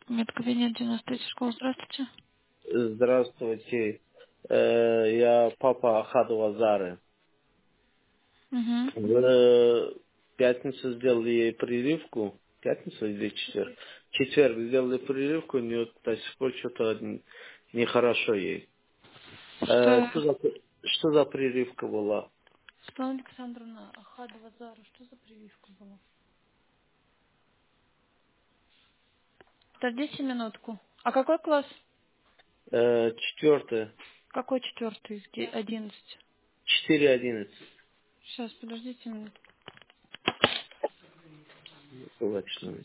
Медкабинет 93 школа. Здравствуйте. Здравствуйте. Я папа Ахаду Азары. Угу. В пятницу сделали ей прививку. Пятницу или четверг? Четверг сделали прививку, у нее до сих пор что-то нехорошо ей. Что? Что за прививка была? Светлана Александровна Ахадова Зара. Что за прививка была? Подождите минутку. А какой класс? Четвертое. Какой четвертый? Где 11? 4:11. Сейчас, подождите минутку. Точно.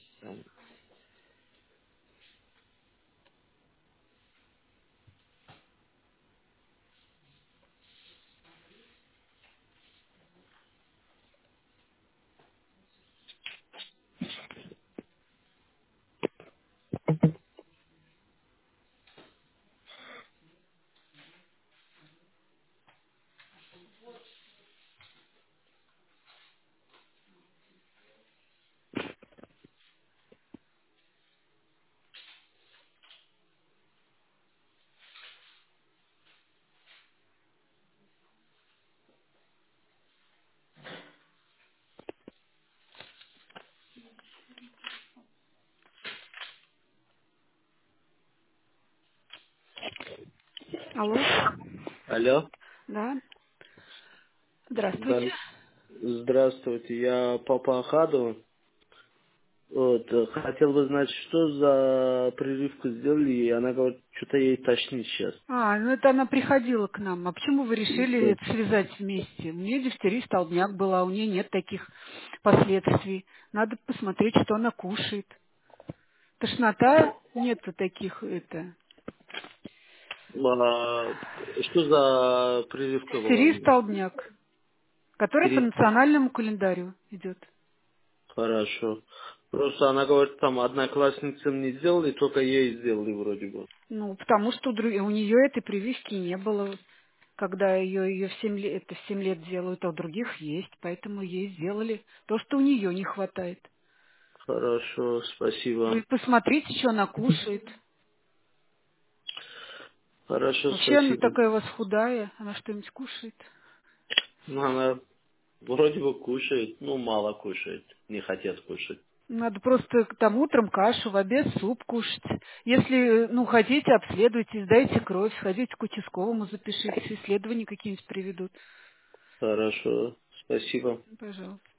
Алло? Алло? Да? Да. Здравствуйте. Здравствуйте. Я папа Ахаду. Вот, хотел бы знать, что за прививку сделали, и она говорит, что-то ей тошнит сейчас. Ну это она приходила к нам. А почему вы решили это связать вместе? У нее дифтерия столбняк была, у нее нет таких последствий. Надо посмотреть, что она кушает. Тошнота нету таких, это. Что за прививка была у Дифтерия нее? столбняк, которая по 300. национальному календарю идет. Хорошо. Просто она говорит, там одноклассницам не сделали, только ей сделали вроде бы. Ну, потому что у нее этой прививки не было, когда ее в 7 лет, это в 7 лет делают, а у других есть, поэтому ей сделали то, что у нее не хватает. Хорошо, Вы спасибо. посмотрите, что она кушает. Хорошо, Вообще она спасибо. такая у вас худая, она что-нибудь кушает. Ну, она вроде бы кушает, ну, мало кушает, не хотят кушать. Надо просто там утром кашу, в обед суп кушать. Если, хотите, обследуйте, сдайте кровь, сходите к участковому, запишитесь, исследования какие-нибудь приведут. Хорошо, спасибо. Пожалуйста.